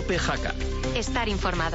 COPE Jaca. Estar informado.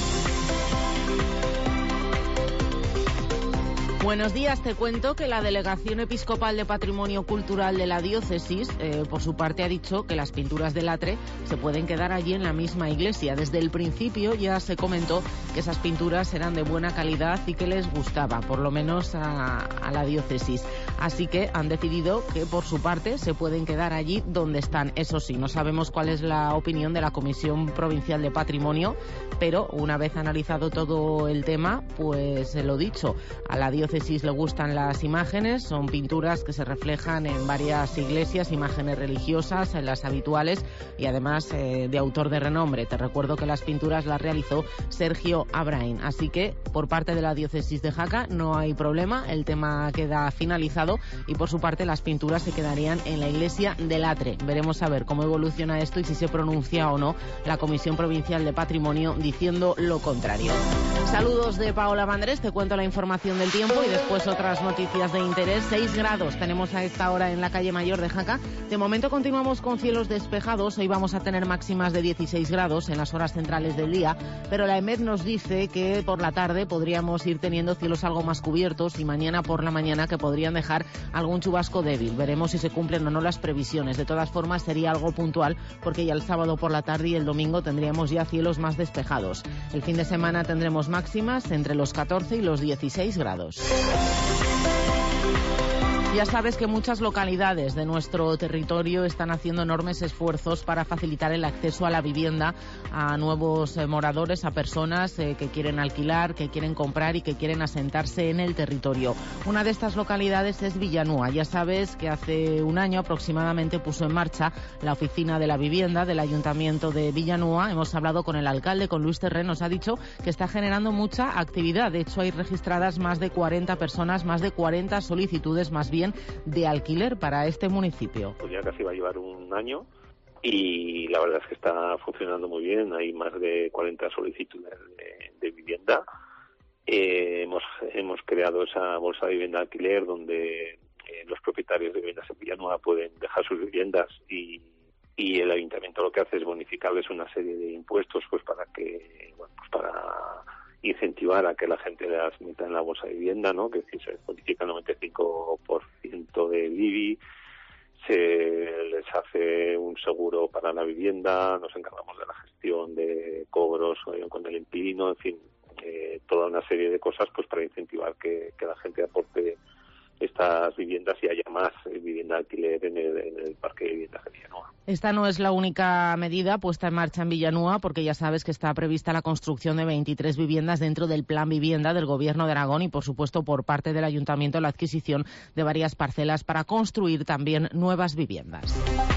Buenos días, te cuento que la Delegación Episcopal de Patrimonio Cultural de la Diócesis, por su parte, ha dicho que las pinturas del Atre se pueden quedar allí en la misma iglesia. Desde el principio ya se comentó que esas pinturas eran de buena calidad y que les gustaba, por lo menos a la diócesis. Así que han decidido que, por su parte, se pueden quedar allí donde están. Eso sí, no sabemos cuál es la opinión de la Comisión Provincial de Patrimonio, pero una vez analizado todo el tema, pues lo dicho, a la diócesis le gustan las imágenes, son pinturas que se reflejan en varias iglesias, imágenes religiosas, en las habituales y además de autor de renombre. Te recuerdo que las pinturas las realizó Sergio Abrain, así que por parte de la diócesis de Jaca no hay problema, el tema queda finalizado y por su parte las pinturas se quedarían en la iglesia del Atre. Veremos a ver cómo evoluciona esto y si se pronuncia o no la Comisión Provincial de Patrimonio diciendo lo contrario. Saludos de Paola Vandrés, te cuento la información del tiempo y después otras noticias de interés. 6 grados tenemos a esta hora en la calle Mayor de Jaca. De momento continuamos con cielos despejados. Hoy vamos a tener máximas de 16 grados en las horas centrales del día, pero la EMET nos dice que por la tarde podríamos ir teniendo cielos algo más cubiertos y mañana por la mañana que podrían dejar algún chubasco débil. Veremos si se cumplen o no las previsiones. De todas formas sería algo puntual porque ya el sábado por la tarde y el domingo tendríamos ya cielos más despejados. El fin de semana tendremos máximas entre los 14 y los 16 grados. Ya sabes que muchas localidades de nuestro territorio están haciendo enormes esfuerzos para facilitar el acceso a la vivienda a nuevos moradores, a personas que quieren alquilar, que quieren comprar y que quieren asentarse en el territorio. Una de estas localidades es Villanueva. Ya sabes que hace un año aproximadamente puso en marcha la oficina de la vivienda del Ayuntamiento de Villanueva. Hemos hablado con el alcalde, con Luis Terré, nos ha dicho que está generando mucha actividad. De hecho, hay registradas más de 40 personas, más de 40 solicitudes más bien de alquiler para este municipio. Pues ya casi va a llevar un año y la verdad es que está funcionando muy bien. Hay más de 40 solicitudes de vivienda. Hemos creado esa bolsa de vivienda de alquiler donde los propietarios de viviendas en Villanueva pueden dejar sus viviendas y el ayuntamiento lo que hace es bonificarles una serie de impuestos pues para incentivar a que la gente las meta en la bolsa de vivienda, ¿no? Que si se bonifica el 95% del IBI, se les hace un seguro para la vivienda, nos encargamos de la gestión de cobros con el inquilino, en fin, toda una serie de cosas pues para incentivar que la gente aporte estas viviendas y haya más vivienda de alquiler en el parque de viviendas de Villanueva. Esta no es la única medida puesta en marcha en Villanueva, porque ya sabes que está prevista la construcción de 23 viviendas dentro del Plan Vivienda del Gobierno de Aragón y, por supuesto, por parte del Ayuntamiento la adquisición de varias parcelas para construir también nuevas viviendas.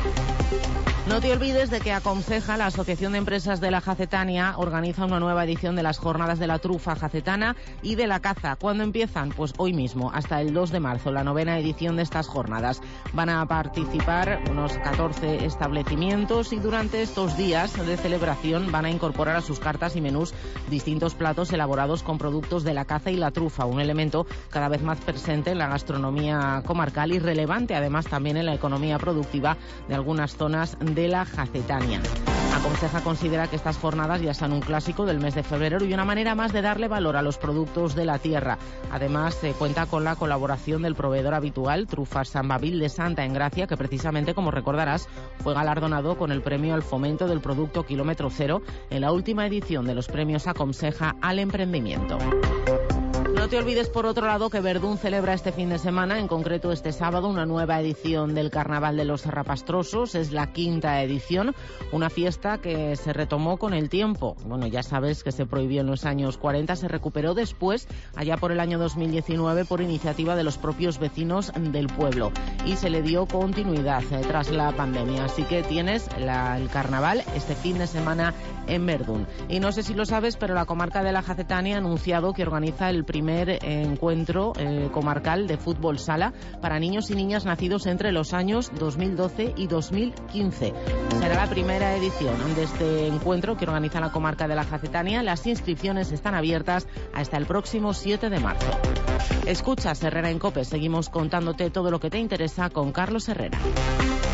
No te olvides de que Aconseja, la Asociación de Empresas de la Jacetania, organiza una nueva edición de las Jornadas de la Trufa Jacetana y de la Caza. ¿Cuándo empiezan? Pues hoy mismo, hasta el 2 de marzo, la 9ª edición de estas jornadas. Van a participar unos 14 establecimientos y durante estos días de celebración van a incorporar a sus cartas y menús distintos platos elaborados con productos de la caza y la trufa, un elemento cada vez más presente en la gastronomía comarcal y relevante además también en la economía productiva de algunas zonas de la Jacetania. Aconseja considera que estas jornadas ya son un clásico del mes de febrero y una manera más de darle valor a los productos de la tierra. Además, se cuenta con la colaboración del proveedor habitual, Trufas San Babil de Santa Engracia, que precisamente, como recordarás, fue galardonado con el premio al fomento del producto Kilómetro Cero en la última edición de los premios Aconseja al emprendimiento. No te olvides, por otro lado, que Verdún celebra este fin de semana, en concreto este sábado, una nueva edición del Carnaval de los Rapastrosos. Es la 5ª edición, una fiesta que se retomó con el tiempo. Bueno, ya sabes que se prohibió en los años 40, se recuperó después, allá por el año 2019, por iniciativa de los propios vecinos del pueblo. Y se le dio continuidad tras la pandemia. Así que tienes el Carnaval este fin de semana en Verdún. Y no sé si lo sabes, pero la comarca de la Jacetania ha anunciado que organiza el primer encuentro comarcal de fútbol sala para niños y niñas nacidos entre los años 2012 y 2015. Será la primera edición de este encuentro que organiza la comarca de la Jacetania. Las inscripciones están abiertas hasta el próximo 7 de marzo. Escuchas Herrera en COPE. Seguimos contándote todo lo que te interesa con Carlos Herrera.